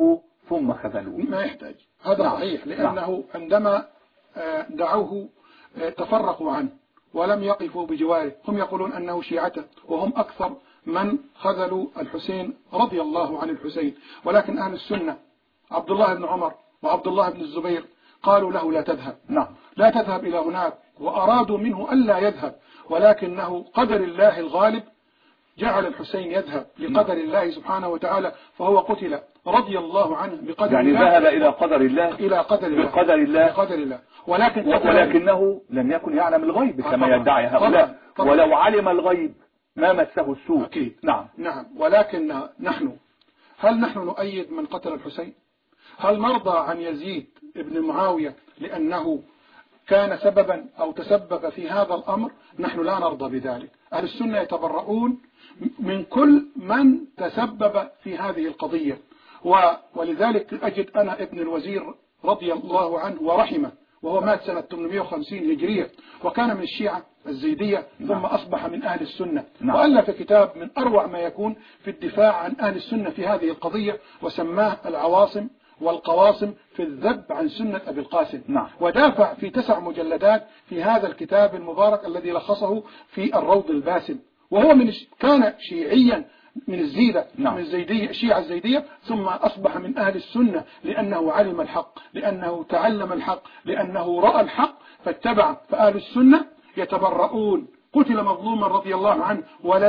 ثم خذلوه. ما يحتاج، هذا صحيح، لأنه عندما دعوه تفرقوا عنه ولم يقفوا بجواره. هم يقولون أنه شيعته، وهم أكثر من خذلوا الحسين رضي الله عن الحسين. ولكن أهل السنة عبد الله بن عمر وعبد الله بن الزبير قالوا له لا تذهب، لا تذهب إلى هناك، وأرادوا منه ألا يذهب، ولكنه قدر الله الغالب جعل الحسين يذهب لقدر الله سبحانه وتعالى، فهو قتل رضي الله عنه بقدر يعني الله. ذهب إلى قدر الله، إلى قدر الله، بقدر الله، بقدر الله. ولكنه لم يكن يعلم الغيب كما يدعي هؤلاء. ولو علم الغيب ما مسه السوء. أكيد. نعم. ولكن هل نحن نؤيد من قتل الحسين؟ هل نرضى عن يزيد ابن معاوية لأنه كان سببا أو تسبب في هذا الأمر؟ نحن لا نرضى بذلك. أهل السنة يتبرؤون من كل من تسبب في هذه القضية. ولذلك أجد أنا ابن الوزير رضي الله عنه ورحمه، وهو مات سنة 850 هجرية، وكان من الشيعة الزيدية، ثم أصبح من أهل السنة، وألف كتاب من أروع ما يكون في الدفاع عن أهل السنة في هذه القضية، وسماه العواصم والقواصم في الذب عن سنة أبي القاسم. ودافع في 9 مجلدات في هذا الكتاب المبارك الذي لخصه في الروض الباسم. وهو كان شيعيا من الزيدة، من الزيدية، الشيعة الزيدية، ثم أصبح من أهل السنة لأنه علم الحق، لأنه تعلم الحق، لأنه رأى الحق فاتبع. فأهل السنة يتبرؤون. قتل مظلوما رضي الله عنه، ولا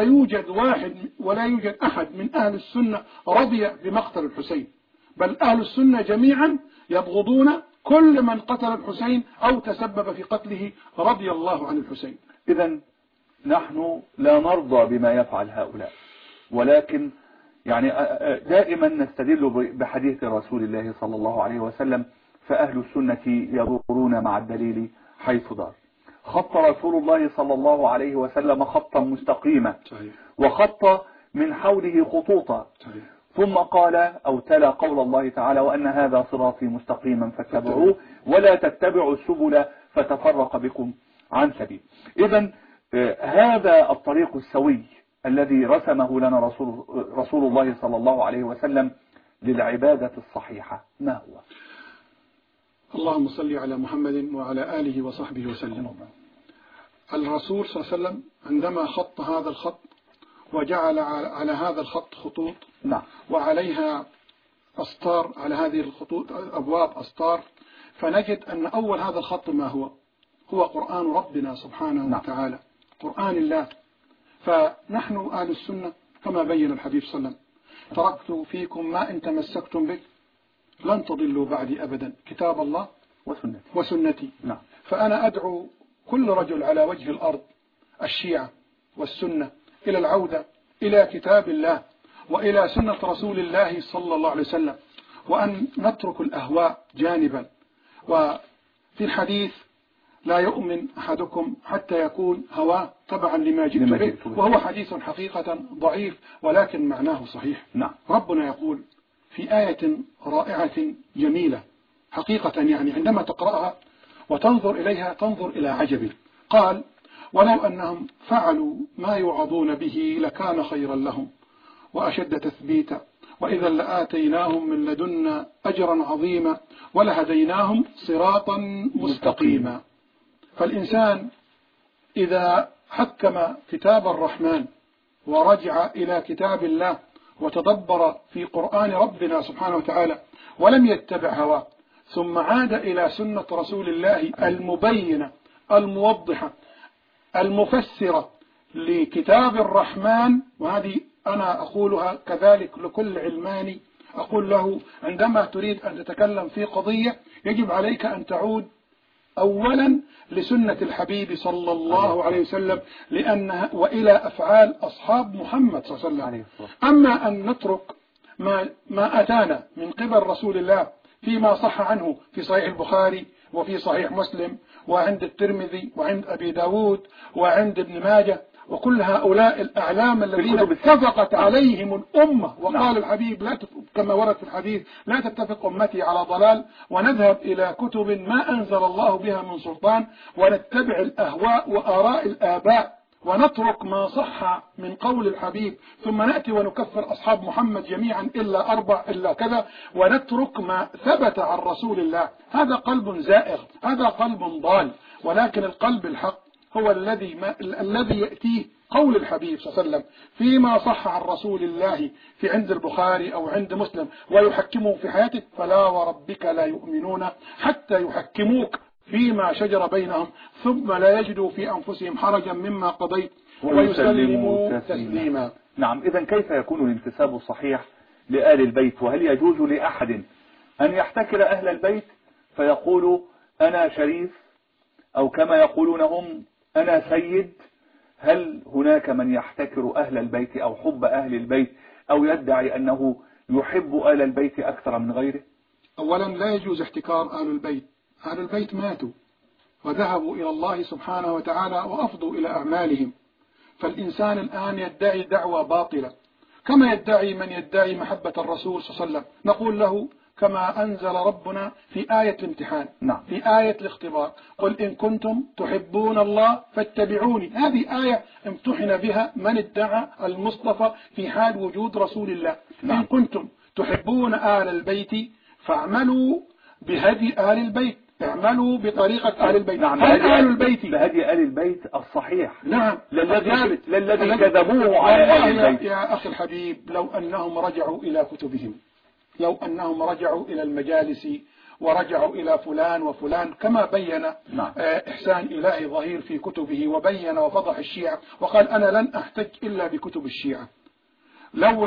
يوجد أحد من أهل السنة رضي بمقتل الحسين، بل أهل السنة جميعا يبغضون كل من قتل الحسين أو تسبب في قتله رضي الله عن الحسين. إذن نحن لا نرضى بما يفعل هؤلاء، ولكن يعني دائما نستدل بحديث رسول الله صلى الله عليه وسلم: فأهل السنة يدورون مع الدليل حيث دار. خط رسول الله صلى الله عليه وسلم خطا مستقيما، وخط من حوله خطوطا، ثم قال أو تلا قول الله تعالى: وأن هذا صراطي مستقيما فاتبعوه ولا تتبعوا السبل فتفرق بكم عن سبيل. إذن هذا الطريق السوي الذي رسمه لنا رسول الله صلى الله عليه وسلم للعبادة الصحيحة ما هو؟ اللهم صل على محمد وعلى آله وصحبه وسلم. الرسول صلى الله عليه وسلم عندما خط هذا الخط وجعل على هذا الخط خطوط وعليها أسطار، على هذه الخطوط أبواب أسطار، فنجد أن أول هذا الخط ما هو قرآن ربنا سبحانه وتعالى، قرآن الله. فنحن أهل السنة كما بين الحبيب صلى الله عليه وسلم: تركت فيكم ما إن تمسكتم به لن تضلوا بعدي أبدا، كتاب الله وسنتي. فأنا أدعو كل رجل على وجه الأرض، الشيعة والسنة، إلى العودة إلى كتاب الله وإلى سنة رسول الله صلى الله عليه وسلم، وأن نترك الأهواء جانبا. وفي الحديث: لا يؤمن أحدكم حتى يكون هواه تبعا لما جئت به، وهو حديث حقيقة ضعيف ولكن معناه صحيح. ربنا يقول في آية رائعة جميلة حقيقة، يعني عندما تقرأها وتنظر إليها تنظر إلى عجب. قال: ولو أنهم فعلوا ما يوعظون به لكان خيرا لهم وأشد تثبيتا وإذا لآتيناهم من لدنا أجرا عظيما ولهديناهم صراطا مستقيما. فالإنسان إذا حكم كتاب الرحمن ورجع إلى كتاب الله وتدبر في قرآن ربنا سبحانه وتعالى ولم يتبع هواه، ثم عاد إلى سنة رسول الله المبينة الموضحة المفسرة لكتاب الرحمن، وهذه أنا أقولها كذلك لكل علماني، أقول له: عندما تريد أن تتكلم في قضية يجب عليك أن تعود أولا لسنة الحبيب صلى الله عليه وسلم، لأنها وإلى أفعال أصحاب محمد صلى الله عليه وسلم. أما أن نترك ما أتانا من قبل رسول الله فيما صح عنه في صحيح البخاري وفي صحيح مسلم وعند الترمذي وعند أبي داود وعند ابن ماجه وكل هؤلاء الأعلام الذين اتفقت عليهم الأمة، وقال الحبيب كما ورد في الحديث: لا تتفق أمتي على ضلال، ونذهب إلى كتب ما أنزل الله بها من سلطان ونتبع الأهواء وآراء الآباء ونترك ما صح من قول الحبيب، ثم نأتي ونكفر أصحاب محمد جميعا إلا 4 إلا كذا، ونترك ما ثبت عن رسول الله. هذا قلب زائغ، هذا قلب ضال. ولكن القلب الحق هو الذي يأتيه قول الحبيب صلى الله عليه وسلم فيما صح عن رسول الله في عند البخاري أو عند مسلم ويحكمه في حياته. فلا وربك لا يؤمنون حتى يحكموك فيما شجر بينهم ثم لا يجدوا في أنفسهم حرجا مما قضيت ويسلموا تسليما. نعم. إذن كيف يكون الانتساب الصحيح لآل البيت؟ وهل يجوز لأحد أن يحتكر أهل البيت فيقول أنا شريف، أو كما يقولون هم أنا سيد؟ هل هناك من يحتكر أهل البيت أو حب أهل البيت أو يدعي أنه يحب آل البيت أكثر من غيره؟ أولا لا يجوز احتكار آل البيت. آل البيت ماتوا وذهبوا إلى الله سبحانه وتعالى وأفضوا إلى أعمالهم. فالإنسان الآن يدعي دعوة باطلة كما يدعي من يدعي محبة الرسول صلى الله عليه وسلم. نقول له كما أنزل ربنا في آية الامتحان، في آية الاختبار، قل إن كنتم تحبون الله فاتبعوني. هذه آية امتحن بها من ادعى المصطفى في حال وجود رسول الله. إن كنتم تحبون آل البيت فاعملوا بهدي آل البيت، اعملوا بطريقة آل البيت. نعم. هل آل البيت بهدي آل البيت الصحيح؟ نعم. للذي كذبوه على آل البيت. يا أخي الحبيب، لو أنهم رجعوا إلى كتبهم، لو أنهم رجعوا إلى المجالس ورجعوا إلى فلان وفلان كما بين إحسان إلهي ظهير في كتبه، وبين وفضح الشيعة وقال أنا لن أحتج إلا بكتب الشيعة. لو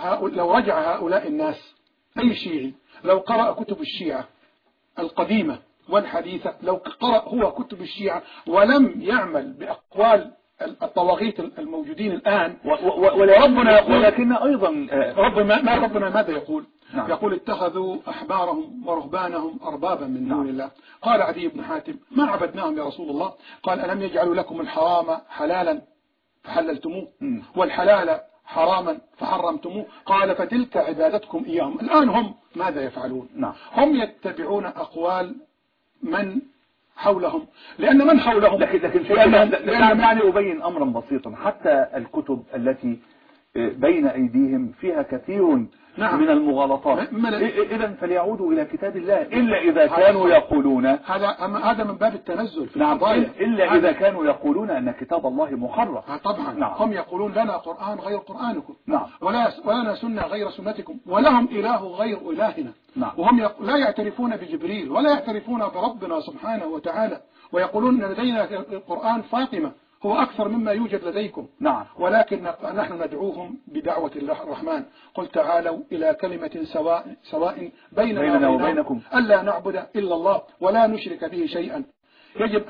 رجع هؤلاء الناس، أي شيعي لو قرأ كتب الشيعة القديمة والحديثة، لو قرأ هو كتب الشيعة ولم يعمل بأقوال الطواغيت الموجودين الآن، وربنا يقول لكن أيضا ربنا ماذا يقول؟ يقول اتخذوا أحبارهم ورهبانهم أربابا من دون الله. قال عدي بن حاتم ما عبدناهم يا رسول الله، قال ألم يجعلوا لكم الحرام حلالا فحللتموه والحلال حراما فحرمتموه؟ قال فتلك عبادتكم إياهم. الآن هم ماذا يفعلون؟ هم يتبعون أقوال من حولهم، لأن من حولهم لكن دعني أبين أمرا بسيطا. حتى الكتب التي بين أيديهم فيها كثير من المغالطات. إذن فليعودوا إلى كتاب الله، إلا إذا كانوا يقولون هذا من باب التنزل في القضايا، إلا إذا كانوا يقولون أن كتاب الله محرف. طبعا هم يقولون لنا قرآن غير قرآنكم، ولنا سنة غير سنتكم، ولهم إله غير إلهنا. وهم لا يعترفون بجبريل ولا يعترفون بربنا سبحانه وتعالى، ويقولون أن لدينا القرآن فاطمة هو أكثر مما يوجد لديكم. ولكن نحن ندعوهم بدعوة الله الرحمن. قل تعالوا إلى كلمة سواء بيننا وبينكم ألا نعبد إلا الله ولا نشرك به شيئا. يجب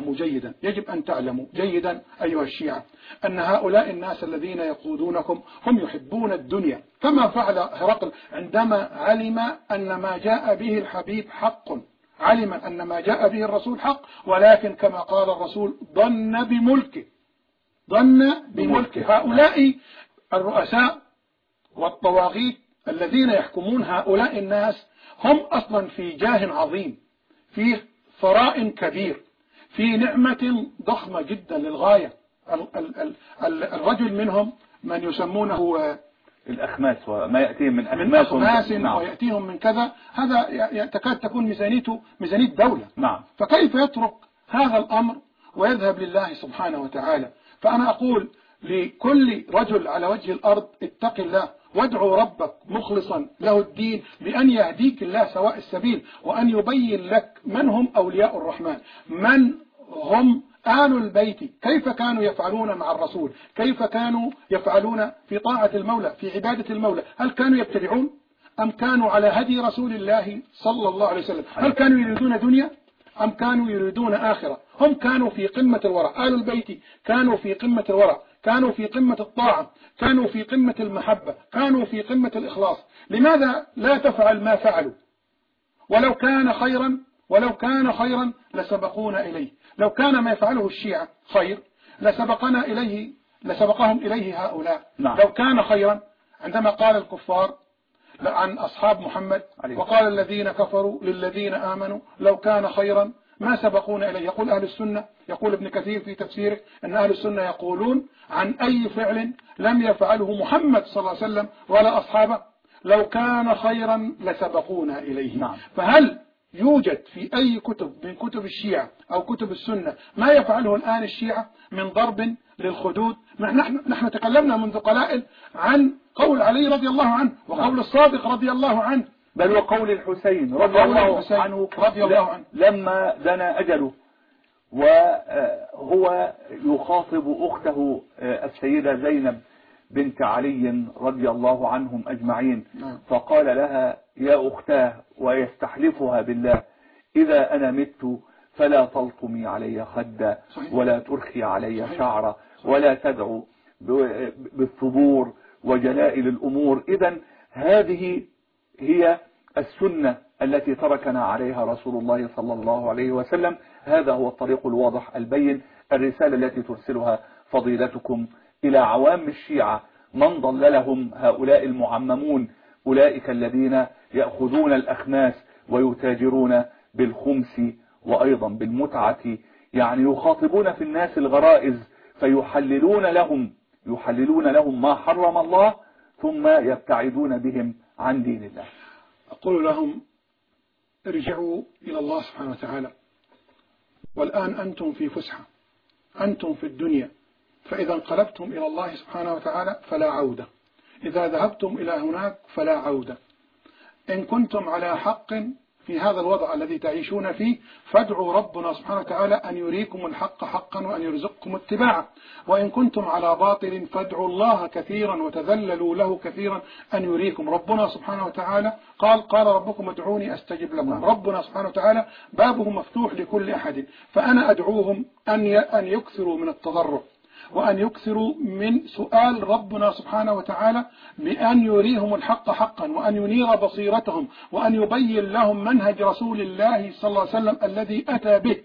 أن تعلموا جيدا أيها الشيعة أن هؤلاء الناس الذين يقودونكم هم يحبون الدنيا، كما فعل هرقل عندما علم أن ما جاء به الحبيب حق، علم أن ما جاء به الرسول حق، ولكن كما قال الرسول ظن بملكه. هؤلاء الرؤساء والطواغيت الذين يحكمون هؤلاء الناس هم أصلا في جاه عظيم، في ثراء كبير، في نعمة ضخمة جدا للغاية. الرجل منهم من يسمونه الأخماس وما يأتيهم من أخماس ويأتيهم من كذا، هذا تكاد تكون ميزانية دولة. فكيف يترك هذا الأمر ويذهب لله سبحانه وتعالى؟ فأنا أقول لكل رجل على وجه الأرض اتق الله وادعو ربك مخلصا له الدين بأن يهديك الله سواء السبيل، وأن يبين لك من هم أولياء الرحمن، من هم آل البيت، كيف كانوا يفعلون مع الرسول، كيف كانوا يفعلون في طاعة المولى، في عبادة المولى. هل كانوا يبتدعون أم كانوا على هدي رسول الله صلى الله عليه وسلم؟ هل كانوا يريدون دنيا أم كانوا يريدون آخرة؟ هم كانوا في قمة الورع، آل البيت كانوا في قمة الورع، كانوا في قمة الطاعة، كانوا في قمة المحبة، كانوا في قمة الإخلاص. لماذا لا تفعل ما فعلوا؟ ولو كان خيرا لسبقونا إليه. لو كان ما يفعله الشيعة خير لسبقهم إليه هؤلاء. لو كان خيرا، عندما قال الكفار عن أصحاب محمد وقال الذين كفروا للذين آمنوا لو كان خيرا ما سبقونا إليه. يقول أهل السنة، يقول ابن كثير في تفسيره أن أهل السنة يقولون عن أي فعل لم يفعله محمد صلى الله عليه وسلم ولا أصحابه لو كان خيرا لسبقونا إليه. نعم. فهل يوجد في أي كتب من كتب الشيعة أو كتب السنة ما يفعله الآن الشيعة من ضرب للخدود؟ نحن تكلمنا منذ قلائل عن قول علي رضي الله عنه وقول الصادق رضي الله عنه، بل وقول الحسين رضي الله عنه لما دنا أجله وهو يخاطب أخته السيدة زينب بنت علي رضي الله عنهم أجمعين، فقال لها يا أختاه ويستحلفها بالله إذا أنا مت فلا تلطمي علي خدا ولا ترخي علي شعرا ولا تدعو بالثبور وجلائل الأمور. إذن هذه هي السنة التي تركنا عليها رسول الله صلى الله عليه وسلم. هذا هو الطريق الواضح البين. الرسالة التي ترسلها فضيلتكم إلى عوام الشيعة من ضللهم هؤلاء المعممون، أولئك الذين يأخذون الأخماس ويتاجرون بالخمس وأيضا بالمتعة، يعني يخاطبون في الناس الغرائز فيحللون لهم ما حرم الله ثم يبتعدون بهم عن دين الله. أقول لهم ارجعوا إلى الله سبحانه وتعالى، والآن أنتم في فسحة، أنتم في الدنيا، فإذا انقلبتم إلى الله سبحانه وتعالى فلا عودة، إذا ذهبتم إلى هناك فلا عودة. إن كنتم على حق في هذا الوضع الذي تعيشون فيه فادعوا ربنا سبحانه وتعالى أن يريكم الحق حقا وأن يرزقكم اتباعه، وإن كنتم على باطل فادعوا الله كثيرا وتذللوا له كثيرا أن يريكم. ربنا سبحانه وتعالى قال ربكم ادعوني أستجب لكم. ربنا سبحانه وتعالى بابه مفتوح لكل أحد، فأنا أدعوهم أن يكثروا من التضرع وأن يكثروا من سؤال ربنا سبحانه وتعالى بأن يريهم الحق حقا وأن ينير بصيرتهم وأن يبين لهم منهج رسول الله صلى الله عليه وسلم الذي أتى به.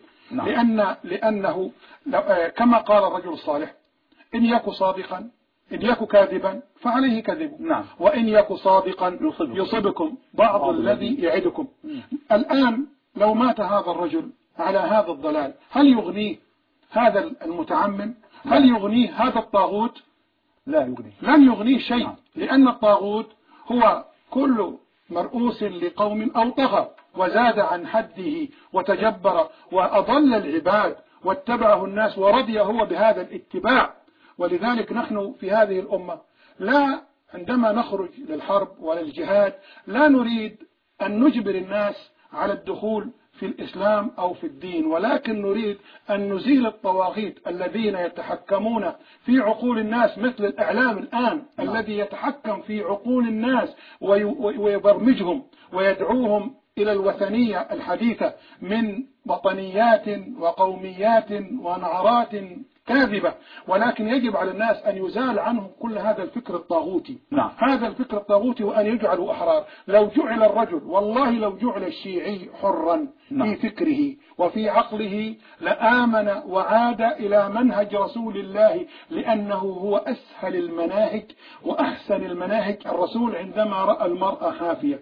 لأنه كما قال الرجل الصالح إن يك صادقا إن يك كاذبا فعليه كذبه، وإن يك صادقا يصبكم بعض الذي يعدكم. الآن لو مات هذا الرجل على هذا الضلال هل يغنيه هذا المتعمم؟ هل يغنيه هذا الطاغوت؟ لا يغنيه، لن يغنيه شيء، لأن الطاغوت هو كل مرؤوس لقوم أو طغى وزاد عن حده وتجبر وأضل العباد واتبعه الناس ورضي هو بهذا الاتباع. ولذلك نحن في هذه الأمة لا عندما نخرج للحرب وللجهاد لا نريد أن نجبر الناس على الدخول في الإسلام أو في الدين، ولكن نريد أن نزيل الطواغيت الذين يتحكمون في عقول الناس مثل الإعلام الآن الذي يتحكم في عقول الناس ويبرمجهم ويدعوهم إلى الوثنية الحديثة من وطنيات وقوميات ونعرات كاذبة. ولكن يجب على الناس أن يزال عنهم كل هذا الفكر الطاغوتي. هذا الفكر الطاغوتي وأن يجعلوا أحرار. لو جعل الرجل والله لو جعل الشيعي حرا في فكره وفي عقله لآمن وعاد إلى منهج رسول الله، لأنه هو أسهل المناهج وأحسن المناهج. الرسول عندما رأى المرأة حافية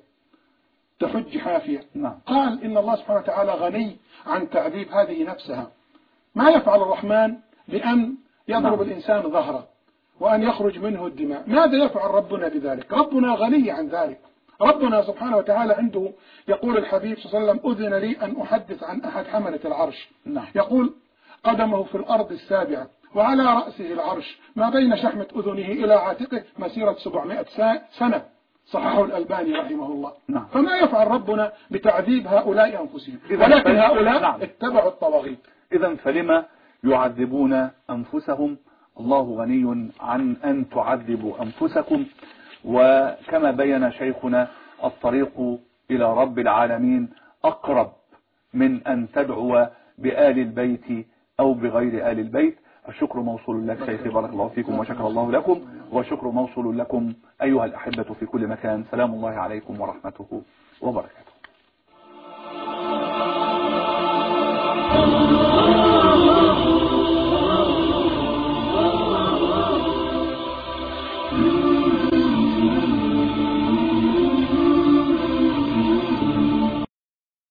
تحج حافية قال إن الله سبحانه وتعالى غني عن تعذيب هذه نفسها. ما يفعل الرحمن بأن يضرب الإنسان ظهره وأن يخرج منه الدماء؟ ماذا يفعل ربنا بذلك؟ ربنا غني عن ذلك. ربنا سبحانه وتعالى عنده يقول الحبيب صلى الله عليه وسلم أذن لي أن أحدث عن أحد حملة العرش. يقول قدمه في الأرض السابعة وعلى رأسه العرش ما بين شحمة أذنه إلى عاتقه مسيرة 700 سنة، صححه الألباني رحمه الله. فما يفعل ربنا بتعذيب هؤلاء أنفسهم؟ ولكن هؤلاء اتبعوا الطواغيت. إذن فلما يعذبون أنفسهم؟ الله غني عن أن تعذبوا أنفسكم. وكما بين شيخنا الطريق إلى رب العالمين أقرب من أن تدعو بآل البيت أو بغير آل البيت. الشكر موصول لك شيخي، بارك الله فيكم وشكر الله لكم، وشكر موصول لكم أيها الأحبة في كل مكان. سلام الله عليكم ورحمته وبركاته.